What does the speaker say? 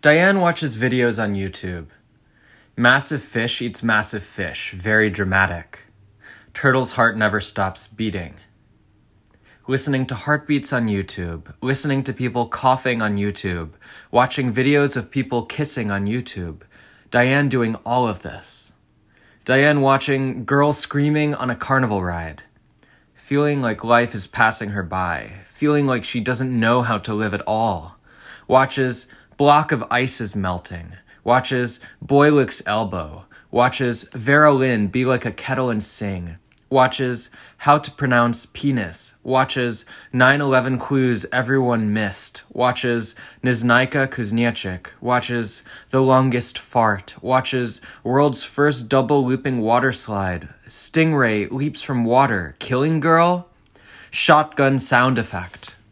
Diane watches videos on YouTube. Massive fish eats massive fish, very dramatic. Turtle's heart never stops beating. Listening to heartbeats on YouTube, listening to people coughing on YouTube, watching videos of people kissing on YouTube. Diane doing all of this. Diane watching girls screaming on a carnival ride. Feeling like life is passing her by. Feeling like she doesn't know how to live at all. Watches block of ice is melting. Watches boy licks elbow. Watches Vera Lynn be like a kettle and sing. Watches how to pronounce penis. Watches 9/11 clues everyone missed. Watches Neznayka Kuzniechik. Watches The Longest Fart. Watches world's first double looping water slide. Stingray leaps from water. Killing girl? Shotgun sound effect.